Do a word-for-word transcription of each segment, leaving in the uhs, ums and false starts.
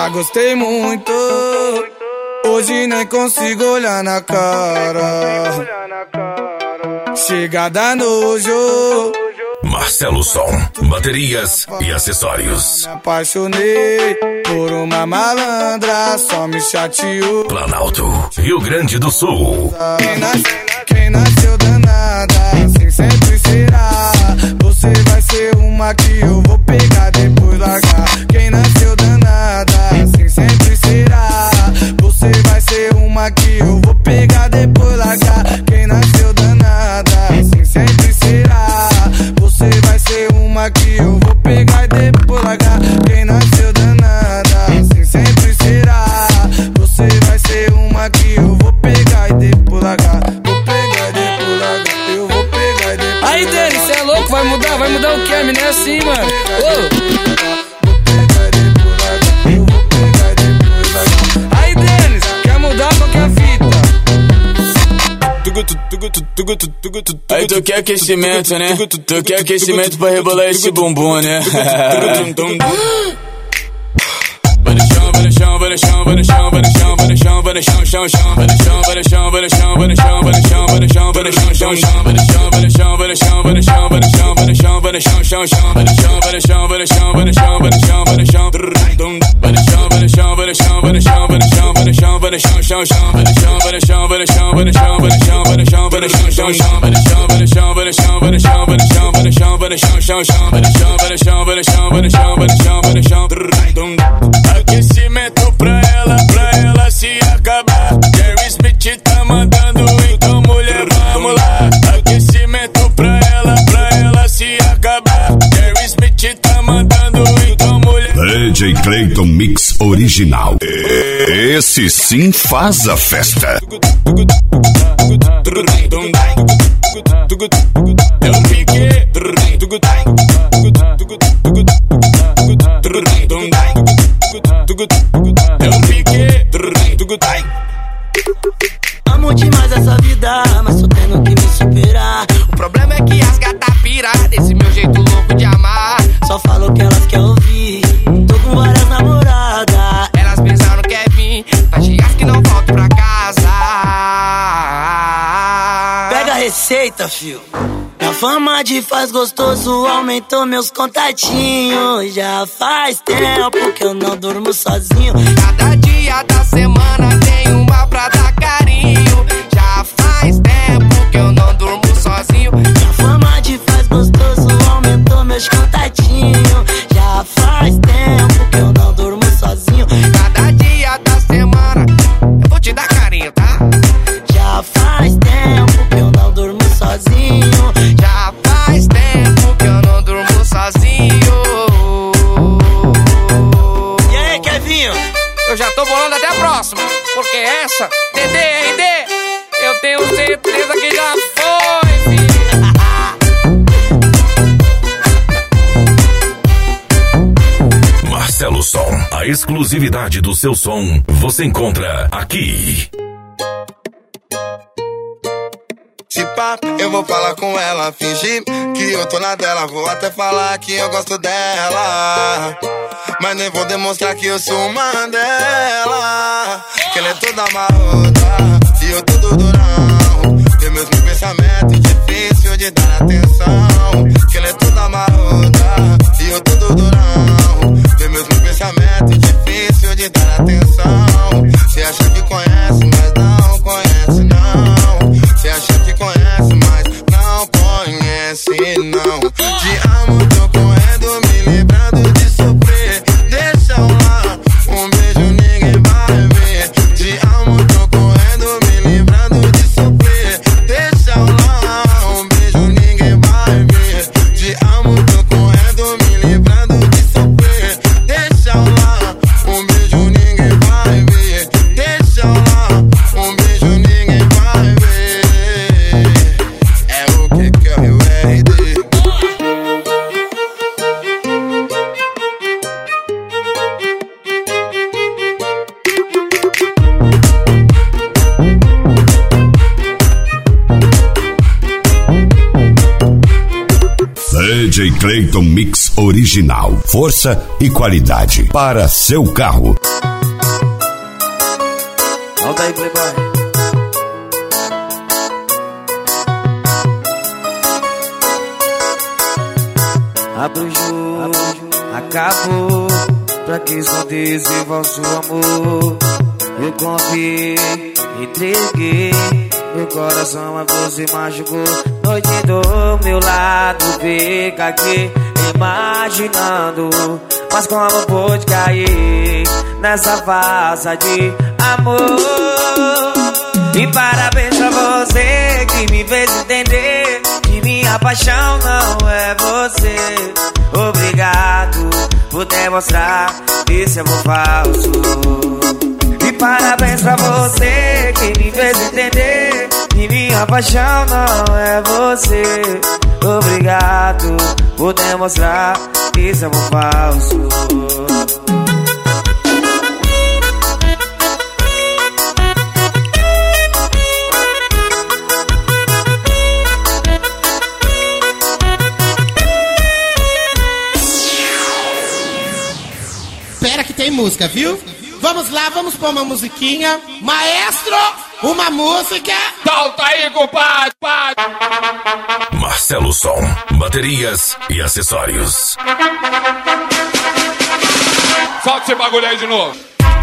Já gostei muito, hoje nem consigo olhar na cara. Chega da nojo. Marcelo Som, baterias e acessórios. Me apaixonei por uma malandra, só me chateou. Planalto, Rio Grande do Sul. Quem nasceu, quem nasceu danada, assim sempre será. Você vai ser uma que eu vou pegar, depois largar. Quem nasceu danada, assim sempre será. Você vai ser uma que eu vou pegar, depois largar. Quem nasceu danada, assim sempre será. Você vai ser uma que eu vou pegar e depois largar. Quem nasceu danada, assim sempre será. Você vai ser uma que eu vou pegar e depois largar. Vou pegar e depois largar. Eu vou pegar e depois largar. Aí, Denis, cê é louco? Vai mudar? Vai mudar o que? A mina é assim, mano. Ô. Aí, Denis, quer mudar? Qual que é a fita? Aí tu quer aquecimento, né? Tu quer aquecimento pra rebolar esse bumbum, né? Vai no chão, vai no chão, vai no chão, vai no chão, vai no chão, vai no chão, vai no chão, chão, chão, vai no chão, vai no chão, vai no chão, vai no chão, vai no chão, vai no chão, vai no chão, chão, chão, vai no chão, vai no chão, vai no chão, vai no chão, vai no chão, vai no chão, vai no chão, chão, chão, vai no chão, vai no chão, vai no chão, vai no chão, vai no chão, vai no chão, vai no chão, vai no chão, vai no chão, vai no chão, vai no chão, vai no chão, vai no chão, chão, chão, vai no chão, vai no chão, vai no chão, vai no chão, vai no chão, vai no chão, vai no chão, chão, chão, vai no chão, vai no chão, vai no chão, vai no chão, vai no chão, vai no chão, vai no chão, chão, chão, vai no chão, vai no chão, vai no chão, vai no chão, vai no chão, vai no chão, aquecimento pra ela, pra ela se acabar. Jerry Smith tá mandando, então mulher, vamos lá. Aquecimento pra ela, pra ela se acabar. Jerry Smith tá mandando, então mulher. D J Clayton Mix Original. Esse sim faz a festa. É o Piquet. É o Piquet. Amo demais essa vida, mas tô tendo que me superar. O problema é que as gatas piram desse meu jeito louco de amar. Só falo que elas querem ouvir. Tô com várias namoradas. Elas pensaram que é vir, faz dias que não volto pra casa. Pega a receita, fio. A fama de faz gostoso aumentou meus contatinhos. Já faz tempo que eu não durmo sozinho. Cada dia da semana tem uma pra dar carinho. Já faz tempo que eu não durmo sozinho. A fama de faz gostoso aumentou meus contatinhos. Já faz tempo que eu não durmo sozinho. Cada dia da semana eu vou te dar carinho, tá? Já faz tempo que eu não durmo sozinho. Já faz tempo que eu não durmo sozinho. E aí, Kevinho? Eu já tô bolando até a próxima, porque essa, D D R D, eu tenho certeza que já foi, filho. Marcelo Som, a exclusividade do seu som, você encontra aqui. Se pá, eu vou falar com ela, fingir que eu tô na dela. Vou até falar que eu gosto dela, mas nem vou demonstrar que eu sou uma dela. Que ela é toda marota e eu todo durão. Tem meus pensamentos, difícil de dar atenção. Que ela é toda marota e eu todo durão. Tem meus pensamentos, difícil de dar atenção. Cê acha que conhece, mas não conhece não. Cê acha que conhece, mas não conhece não. Te amo, tô correndo, me livrando de sofrer. Deixa eu lá, um beijo ninguém vai ver. Te amo, tô correndo, me livrando D J Clayton Mix Original. Força e qualidade para seu carro. Volta aí, Playboy. Abre o jogo, acabou. Pra que escondes esse falso amor? Eu confiei, entreguei meu coração, a você machucou. Noite do meu lado, fica aqui imaginando. Mas como pôde cair nessa farsa de amor? E parabéns pra você que me fez entender que minha paixão não é você. Obrigado por demonstrar esse amor falso. E parabéns pra você que me fez entender que minha paixão não é você. Obrigado por demonstrar esse amor falso. Espera que tem música, viu? Vamos lá, vamos pôr uma musiquinha. Maestro, uma música. Solta aí, compadre. Marcelo Som, baterias e acessórios. Solta esse bagulho aí de novo.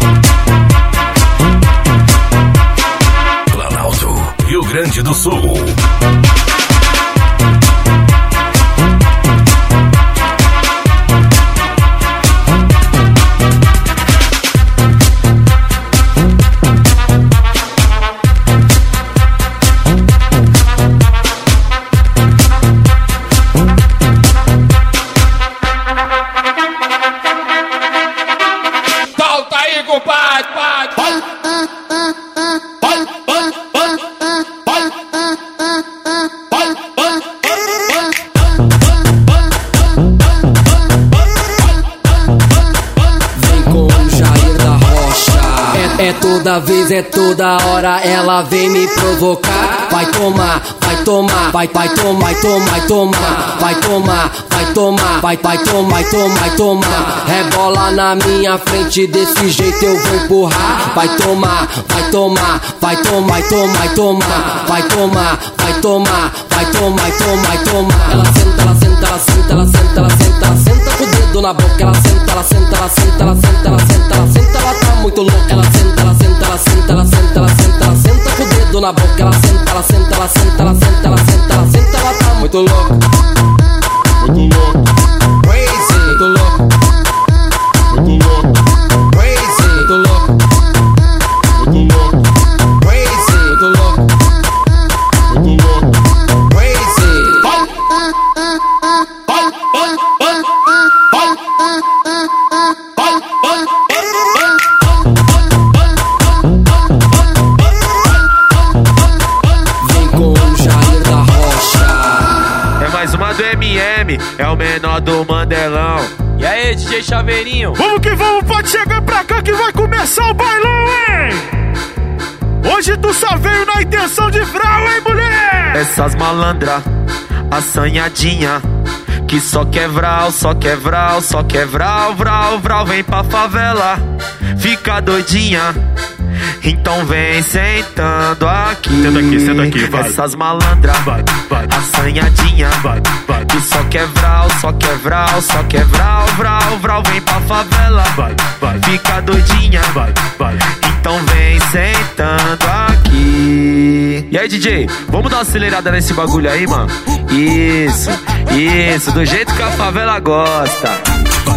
Planalto, Rio Grande do Sul. Toda vez, é toda hora, ela vem me provocar. Vai tomar, vai tomar, vai, vai tomar, vai tomar, vai tomar, vai tomar, vai tomar, vai, vai tomar, vai tomar, vai tomar. Rebola na minha frente, desse jeito eu vou empurrar. Vai tomar, vai tomar, vai tomar, vai tomar, vai tomar, vai tomar, vai tomar, vai tomar, vai tomar, vai tomar. Ela senta, ela senta, ela senta, ela senta, ela senta, ela senta com o dedo na boca. Ela senta, ela senta, ela senta, ela senta, ela senta, ela senta, ela tá muito louca. Ela senta, ela senta, ela senta, ela senta, ela senta, ela senta com o dedo na boca. Ela senta, ela senta, ela senta, ela senta, ela senta, ela senta, ela tá muito louca. Muito louca. Crazy. Muito louca. Muito louca. Crazy. Muito louca. Muito louca. Crazy. Muito louca. Muito louca. Crazy. Mais uma do M M, é o menor do Mandelão. E aí, D J Chaveirinho? Vamos que vamos, pode chegar pra cá que vai começar o bailão, hein? Hoje tu só veio na intenção de vral, hein, mulher? Essas malandra, assanhadinha, que só quer vral, só quer vral, só quer vral, vral, vral. Vem pra favela, fica doidinha, então vem sentando aqui. Senta aqui, senta aqui, vai. Essas malandras, vai, vai, assanhadinha, vai, vai, que só quer vral, só quer vral, só quer vral, vral, vral. Vem pra favela, vai, vai, fica doidinha, vai, vai. então vem sentando aqui. E aí, D J, vamos dar uma acelerada nesse bagulho aí, mano? Isso, isso, do jeito que a favela gosta.